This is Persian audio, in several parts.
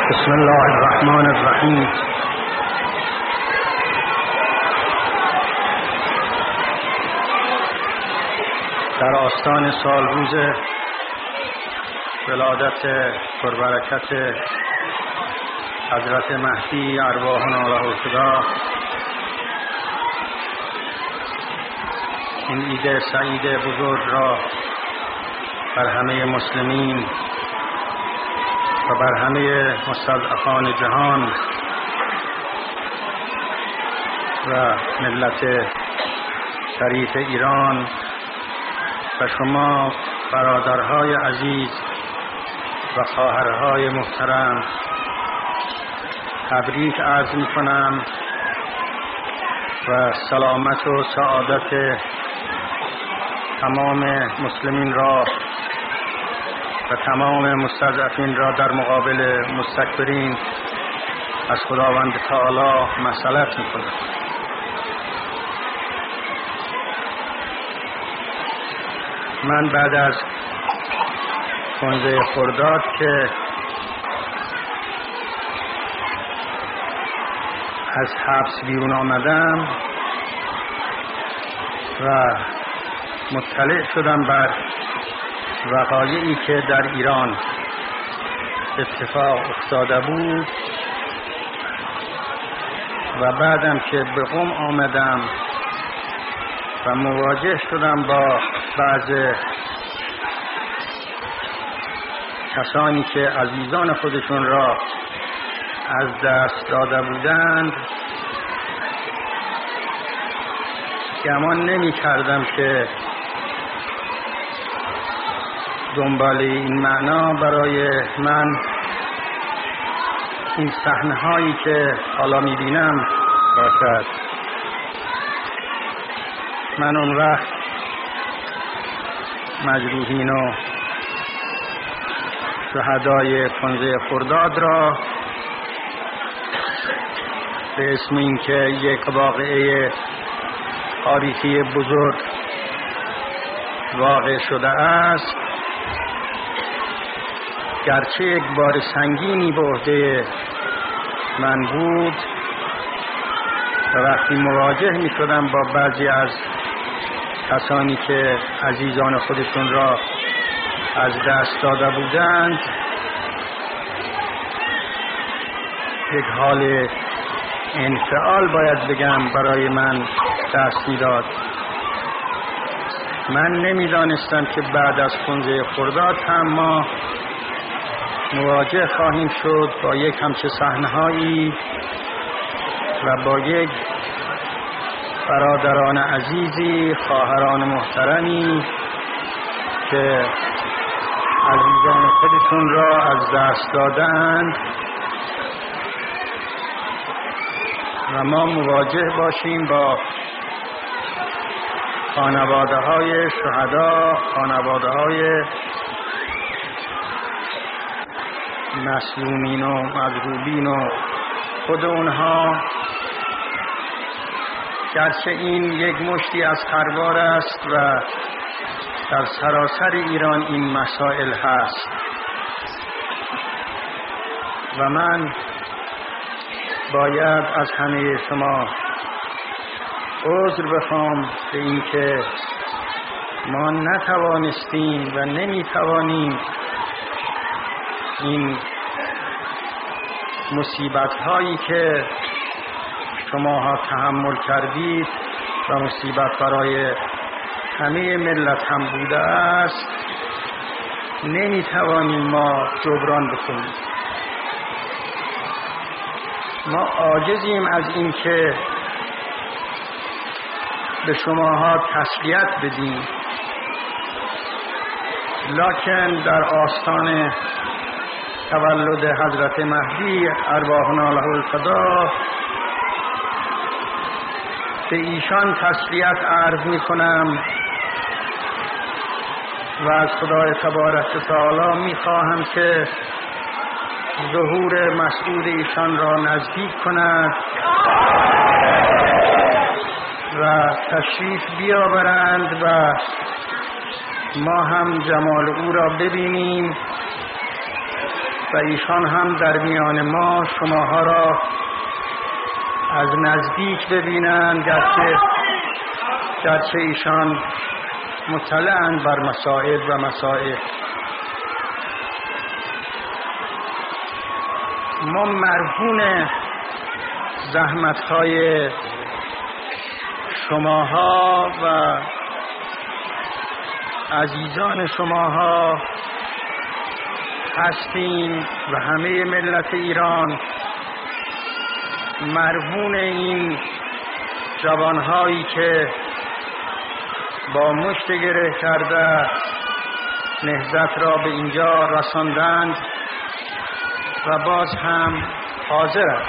بسم الله الرحمن الرحیم. در آستان سالروز ولادت پربرکت حضرت مهدی ارواحنا له الفدا، این عید سعید بزرگ را بر همه مسلمین و بر همه مستضعفان جهان و ملت شریف ایران و شما برادرهای عزیز و خواهرهای محترم تبریک عرض می‌کنم و سلامت و سعادت تمام مسلمین را و تمام مستضعفین را در مقابل مستکبرین از خداوند تعالی مسئلت می‌کنم. من بعد از 15 خرداد که از حبس بیرون آمدم و مطلع شدم بر وقایعی که در ایران اتفاق افتاده بود و بعدم که به قم آمدم و مواجه شدم با بعض کسانی که عزیزان خودشون را از دست داده بودند، گمان نمی کردم که دنبال این معنا برای من این صحنه هایی که حالا می بینم باشد. من اون وقت مجروحین و شهدای 15 خرداد را به اسم این که یک واقعه تاریخی بزرگ واقع شده است، گرچه یک بار سنگینی به عهده من بود و وقتی مواجه می شدم با بعضی از کسانی که عزیزان خودشون را از دست داده بودند، یک حال انفعال باید بگم برای من دست می‌داد. من نمی‌دانستم که بعد از 15 خرداد هم ما مواجه خواهیم شد با یک همچه صحنه‌هایی و با یک برادران عزیزی، خواهران محترمی که عزیزان خودشون را از دست دادند و ما مواجه باشیم با خانواده‌های شهدا، خانواده‌های مظلومین و مضروبین و خود اونها، گرچه این یک مشتی از خروار است و در سراسر ایران این مسائل هست و من باید از همه شما عذر بخوام به این که ما نتوانستیم و نمیتوانیم این مصیبت هایی که شماها تحمل کردید و مصیبت برای همه ملت هم بوده است، نمیتوانیم ما جبران بکنیم. ما عاجزیم از این که به شماها تسلیت بدیم، لکن در آستان تولد حضرت مهدی ارواحنا له الفدا به ایشان تسلیت عرض می کنم و از خدای تبارک و تعالی می خواهم که ظهور مسعود ایشان را نزدیک کند و تشریف بیاورند و ما هم جمال او را ببینیم و ایشان هم در میان ما شماها را از نزدیک ببینند، گرچه ایشان مطلعند بر مسائل و مسائل. ما مرهون زحمت‌های شماها و عزیزان شماها هستیم و همه ملت ایران مرهون این جوانهایی که با مشت گره کرده نهضت را به اینجا رساندند و باز هم حاضرند.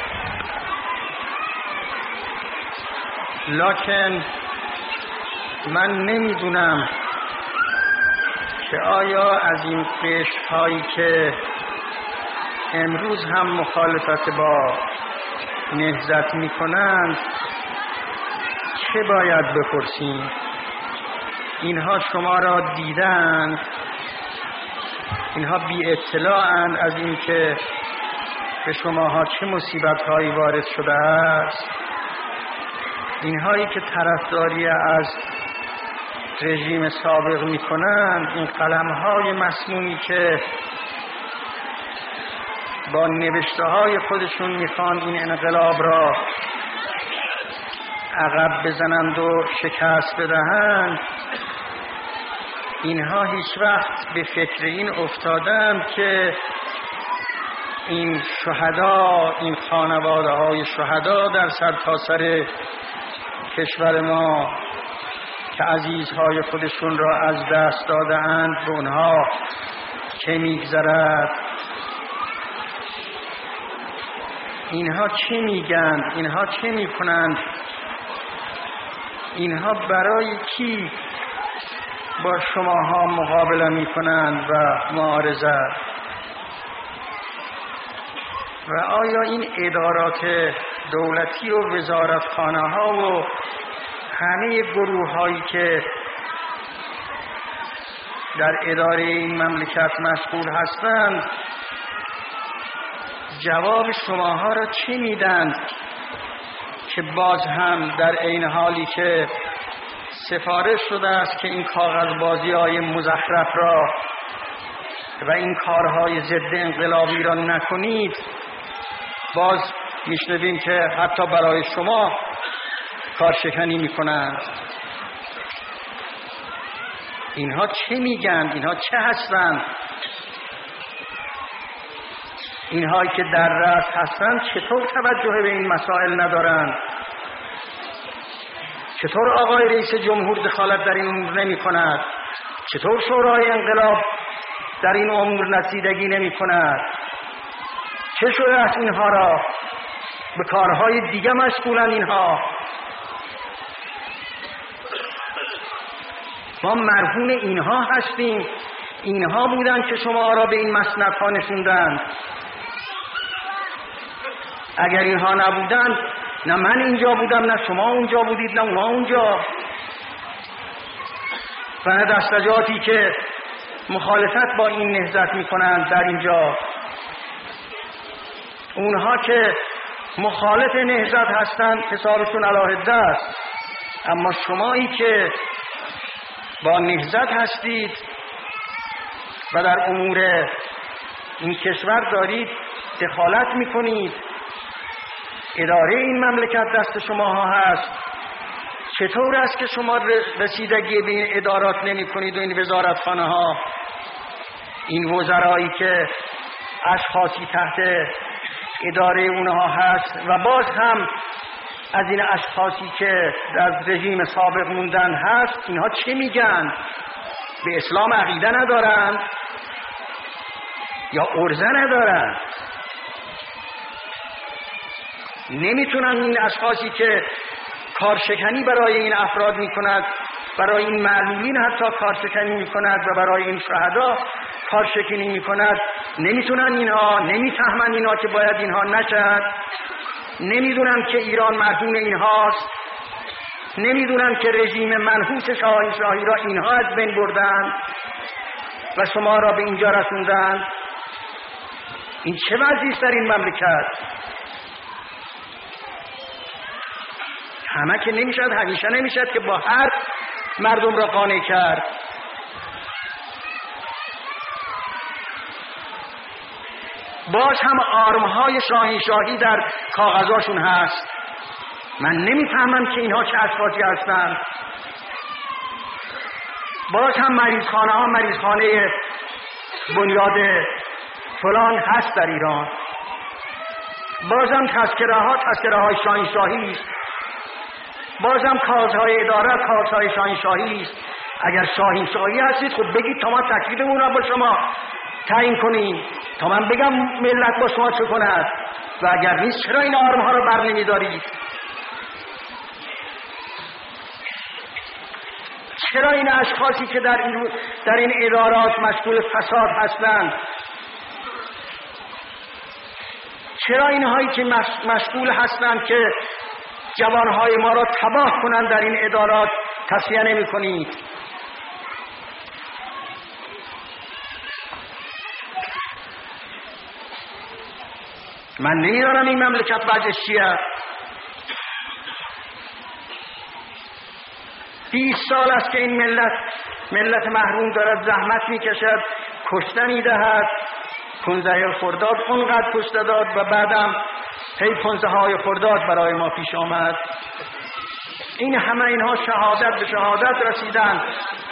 لکن من نمیدونم که آیا از این قشرهایی که امروز هم مخالفت با نهضت میکنند چه باید بپرسیم؟ اینها شما را دیدند، اینها بی اطلاعند از این که به شماها چه مصیبت‌هایی وارد شده است. اینهایی که طرفداری از رژیم سابق میکنند، این قلم‌های مسمومی که با نوشته‌های خودشون میخوان این انقلاب را عقب بزنند و شکست بدهند، اینها هیچ وقت به فکر این افتادند که این شهدا، این خانواده‌های شهدا در سرتاسر کشور ما که عزیزهای خودشون را از دست داده‌اند به اونها چه میگذرد، اینها چه میگند، اینها چه میکنند، اینها برای کی با شماها مقابله میکنند و معارضه؟ و آیا این ادارات دولتی و وزارتخانه ها و همه گروه هایی که در اداره این مملکت مشغول هستند جواب شماها را چی میدند که باز هم در این حالی که سفارش شده است که این کاغذبازی های مزخرف را و این کارهای ضد انقلابی را نکنید، باز میشنویم که حتی برای شما کارشکنی میکنند. اینها چه میگن؟ اینها چه هستند؟ اینهایی که در رأس هستند چطور توجه به این مسائل ندارند؟ چطور آقای رئیس جمهور دخالت در این امور نمی کند؟ چطور شورای انقلاب در این امور رسیدگی نمی کند؟ چه شده است اینها را به کارهای دیگه مشغولن؟ اینها ما مرهون اینها هستیم. اینها بودن که شما را به این مسندها نشوندند. اگر اینها نبودند، نه من اینجا بودم، نه شما اونجا بودید، نه اونا اونجا، و نه دستجاتی که مخالفت با این نهضت میکنند در اینجا. اونها که مخالف نهضت هستند حسابشون علاهده است، اما شمایی که با نهضت هستید و در امور این کشور دارید دخالت میکنید، اداره این مملکت دست شماها هست، چطور است که شما رسیدگی به این ادارات نمی کنید و این وزارتخانه ها، این وزرایی که اشخاصی تحت اداره اونها هست و باز هم از این اشخاصی که در رژیم سابق موندن هست، اینها چه میگن؟ به اسلام عقیده ندارن یا عرضه ندارن؟ نمیتونن این اشخاصی که کارشکنی برای این افراد میکند، برای این معلولین حتی کارشکنی میکند و برای این شهدا کارشکنی میکند، نمیتونن اینها، نمیفهمن اینها که باید اینها نشد، نمیدونن که ایران مرهون اینهاست، نمیدونن که رژیم منحوس شاهنشاهی را اینها از بین بردن و شما را به اینجا رسوندن. این چه وضعی است در این مملکت؟ همه که نمیشد، همیشه نمیشد که با حرف مردم را قانع کرد. باز هم آرمهای شاهی در کاغذاشون هست. من نمیفهمم که اینها چه اشخاصی هستند. باز هم مریضخانه ها مریضخانه بنیاد فلان هست در ایران. بازم تذکره های شاهی است. بازم کارهای اداره کارهای شاهی است. اگر شاهی هستید خب بگید تا ما تکلیفمون را با شما تعیین کنیم، تا من بگم ملت با شما چه کند. و اگر نیست چرا این آرمها را بر نمی‌دارید؟ چرا این اشخاصی که در این ادارات مشغول فساد هستند، چرا اینهایی که مشغول هستند که جوانهای ما را تباه کنند در این ادارات تصفیه نمی کنید؟ من نمیدانم این مملکت وضعش چیه. 20 سال است که این ملت محروم دارد زحمت میکشد، کشته میدهد. 15 خرداد اونقدر کشته داد و بعدم هی 15 خرداد برای ما پیش آمد. این همه اینها شهادت به شهادت رسیدن.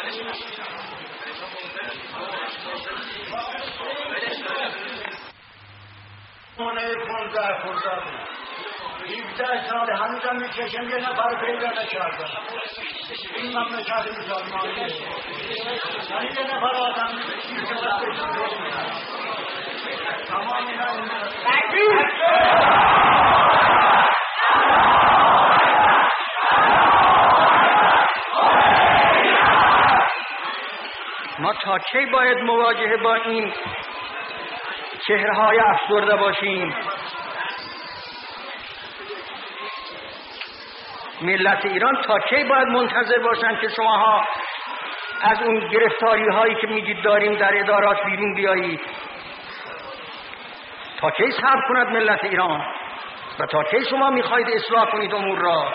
اونه 15 خرداد 17 سال هنوزم میکشم یه نفر پیدا نکردم. این مملکت مسلمانیه، یعنی یه نفر آدم تمام ما تا کی باید مواجهه با این چهره‌های افسرده باشیم؟ ملت ایران تا کی باید منتظر باشن که شماها از اون گرفتاری هایی که میگید داریم در ادارات بیرون بیایید؟ تا کی صبر کند ملت ایران؟ و تا کی شما میخواید اصلاح کنید امور را؟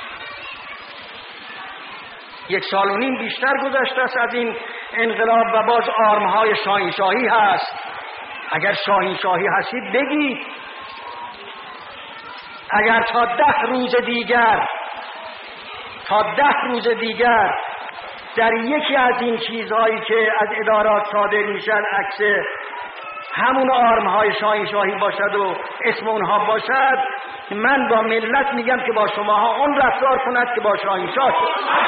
1.5 سال بیشتر گذشته است از این انقلاب و باز آرمهای شاهی هست. اگر شاهی هستید بگید. اگر تا 10 روز دیگر در یکی از این چیزهایی که از ادارات صادر میشن عکس همون آرمهای شاهی باشد و اسم اونها باشد، من با ملت میگم که با شماها اون رفتار کند که با شاه شد.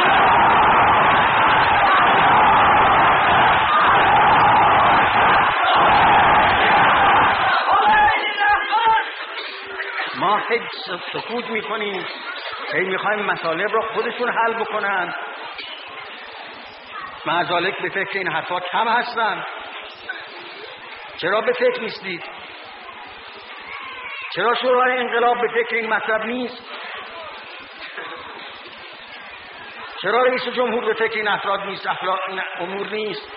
ما هیچ سکوت میکنیم، میخوایم مطالب را خودشون حل بکنن. معذالک به فکر این حرفا کم هستن. چرا به فکر نیستید؟ چرا شورای انقلاب به فکر این مطلب نیست؟ چرا رئیس جمهور به فکر این افراد نیست؟ این امور نیست؟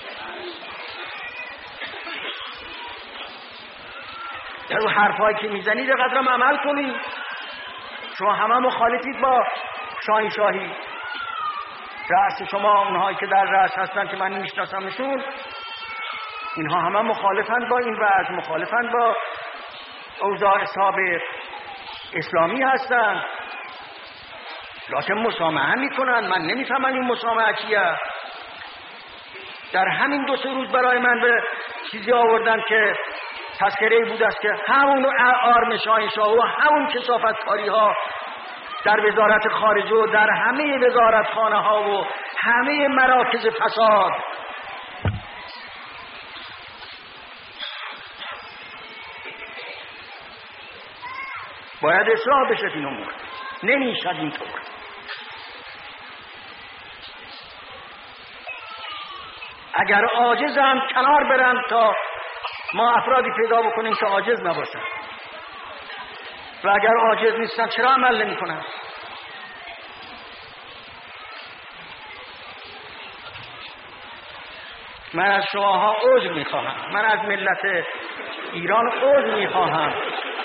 در اون حرفایی که میزنید قدرم عمل کنید. شما همه مخالفید با شاهی. رأس شما، اونهایی که در رأس هستن که من میشناسمشون، اینها همه مخالفند با این وضع، مخالفند با اوضاع سابق اسلامی هستند، لکن مسامحه میکنن. من نمیفهمم این مسامحه چیه. در همین 2-3 روز برای من به چیزی آوردن که تذکره بود است که همون آرم شاه و همون کثافتکاری ها در وزارت خارجه و در همه وزارتخانه ها و همه مراکز فساد باید اصلاح بشه. این امور نمیشد اینطور. اگر عاجزم کنار برن تا ما افرادی پیدا بکنیم که عاجز نباشن، و اگر عاجز نیستن چرا عمل نمی کنن؟ من از شماها عذر میخواهم. من از ملت ایران عذر میخواهم.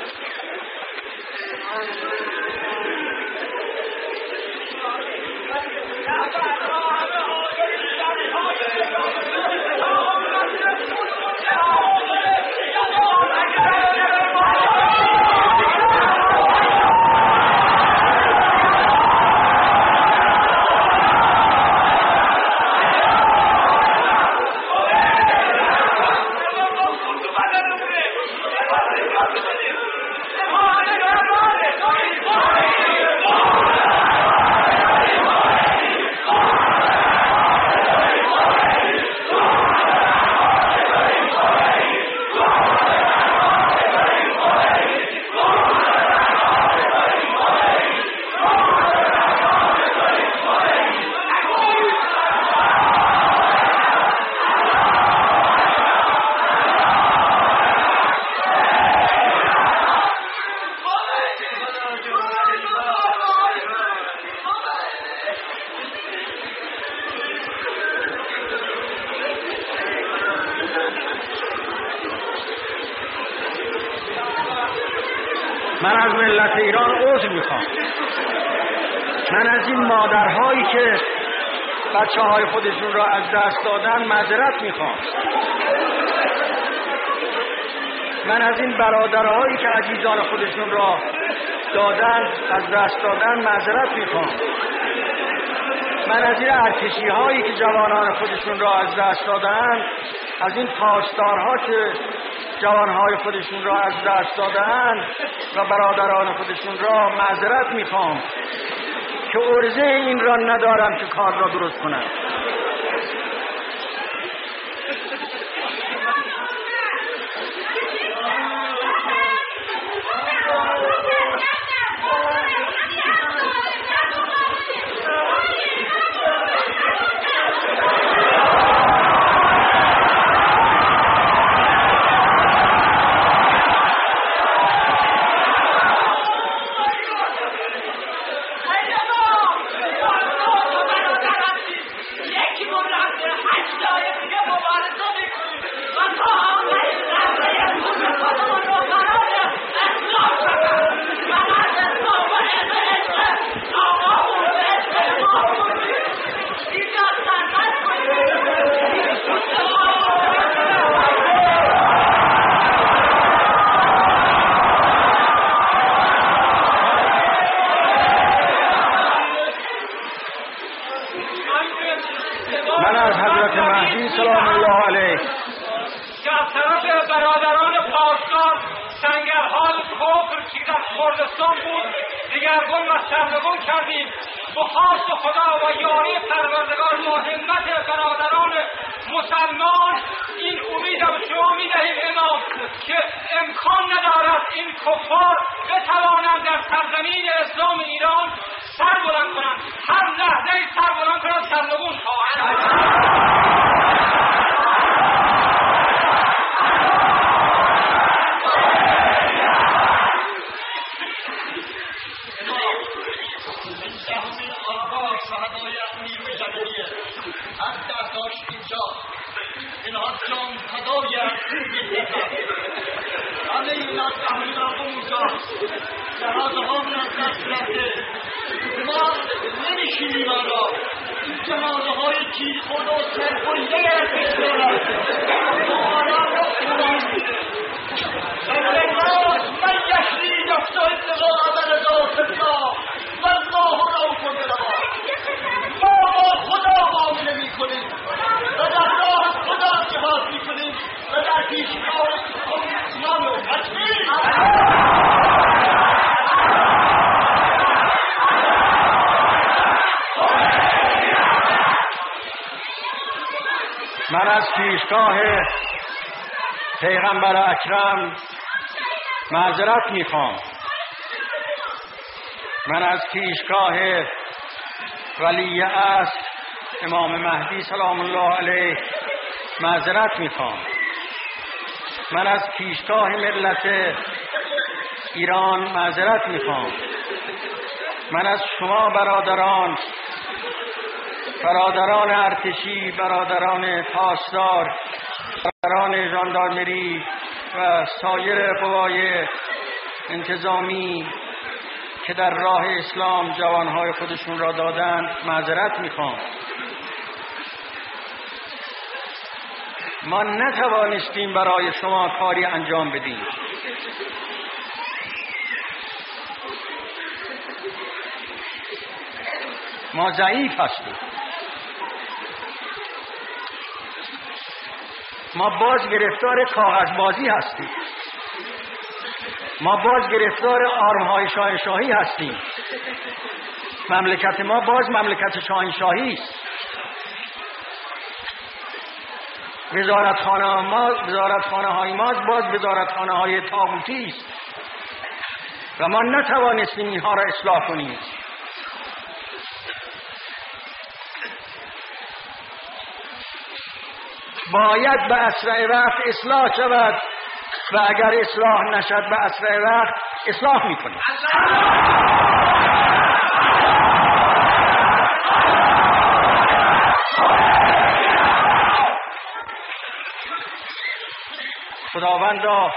من از ملت ایران عذر میخوام. من از این مادرهایی که بچه‌های خودشون را از دست دادن معذرت میخوام. من از این برادرهایی که عزیزان خودشون را دادن از دست دادن معذرت میخوام. من از این ارتشی‌هایی که جوانان خودشون را از دست دادن، از این پاسدارها که جوانهای خودشون را از دست دادن و برادران خودشون را معذرت میخوام که عرضه این را ندارم که کار را درست کنم. من از حضرت مهدی سلام الله علیه که از طرف برادران پاسدار سنگرهای کفر که در کردستان بود دیگرگون و سرنگون کردیم. به خواست خدا و یاری پروردگار با همت برادران مسلمان این امید به شما میدهیم امام که امکان ندارد این کفار بتوانند در سرزمین اسلام ایران سر بلند کنند. هر لحظه سر بلند کنند سرنگون خواهند. اینها جان فدای همه این از اهل اونجا جهازه ها از دست رفته. ما نمیشینیم آنها جهازه های کی خود و سرگنده ارتش دارد آنها را خونان الله من یشری یفتا اتقا عمل داخلنا والله روح بالعباد. ما با خدا معامله میکنیم و در راه خدا جهاد میکنیم و در پیشگاه اسلام و تکبیر. من از پیشگاه پیغمبر اکرم معذرت میخوام. من از پیشگاه ولی عصر امام مهدی سلام الله علیه معذرت میخوام. من از پیشگاه ملت ایران معذرت میخوام. من از شما برادران ارتشی، برادران پاسدار، برادران ژاندارمری و سایر قوای انتظامی که در راه اسلام جوانهای خودشون را دادند معذرت میخوام. ما نتوانستیم برای شما کاری انجام بدیم. ما ضعیف هستیم. ما باز گرفتار کاغذبازی هستیم. ما باز گرفتار آرمهای شاهنشاهی هستیم. مملکت ما باز مملکت شاهنشاهی است. وزارتخانه های ما باز وزارتخانه های طاغوتی است و ما نتوانستیم اینها را اصلاح کنیم. باید به اسرع وقت اصلاح شود و اگر اصلاح نشد به اسرع وقت اصلاح میکنیم. خداوندا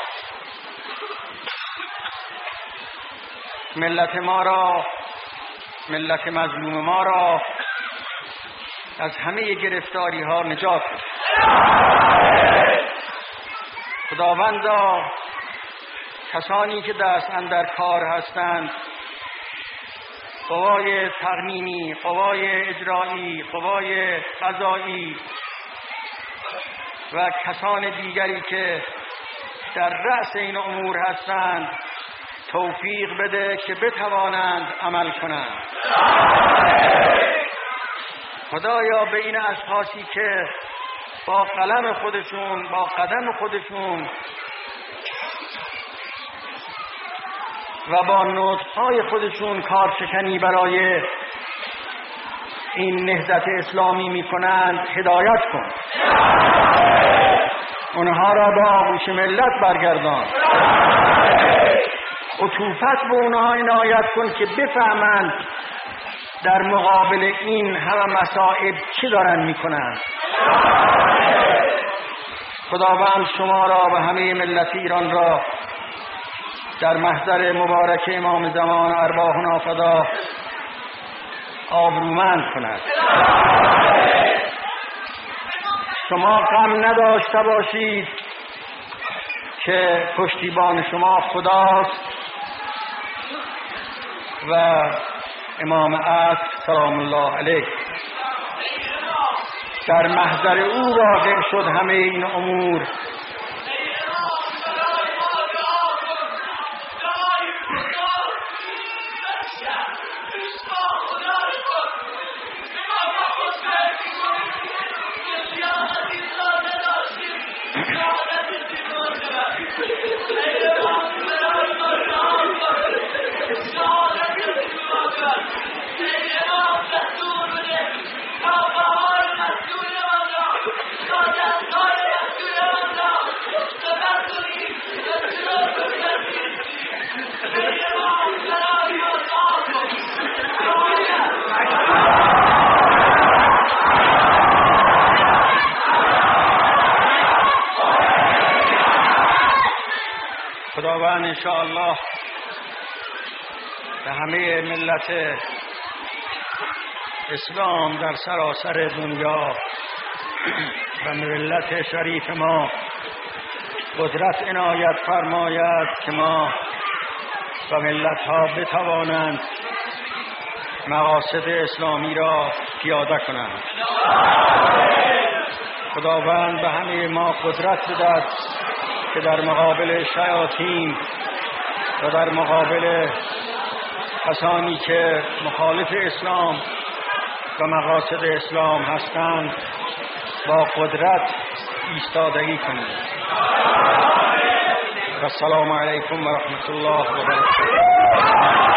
ملت ما را، ملت مظلوم ما را از همه گرفتاری ها نجات بده. خداوندا کسانی که دست اندر کار هستند، قوای تقنینی، قوای اجرایی، قوای قضایی و کسان دیگری که در رأس این امور هستند، توفیق بده که بتوانند عمل کنند. خدایا به این اشخاصی که با قلم خودشون، با قدم خودشون و با نطقهای خودشون کارشکنی برای این نهضت اسلامی میکنند هدایت کن. اونها را به آغوش ملت برگردان. عطوفت به اونها عنایت کن که بفهمند در مقابل این همه مصائب چی دارن میکنند. خداوند شما را و همه ملت ایران را در محضر مبارک امام زمان ارواحنا فدا آبرومند کند. شما غم نداشته باشید که پشتیبان شما خداست و امام عصر سلام الله علیه. در محضر او واقع شد همه این امور. خداوند انشاءالله به همه ملت اسلام در سراسر دنیا و ملت شریف ما قدرت عنایت فرماید که ما و ملت ها بتوانند مقاصد اسلامی را پیاده کنند. خداوند به همه ما قدرت بدهد که در مقابل شیاطین و در مقابل کسانی که مخالف اسلام و مقاصد اسلام هستند با قدرت ایستادگی کنیم. و السلام علیکم و رحمت الله و برکاته.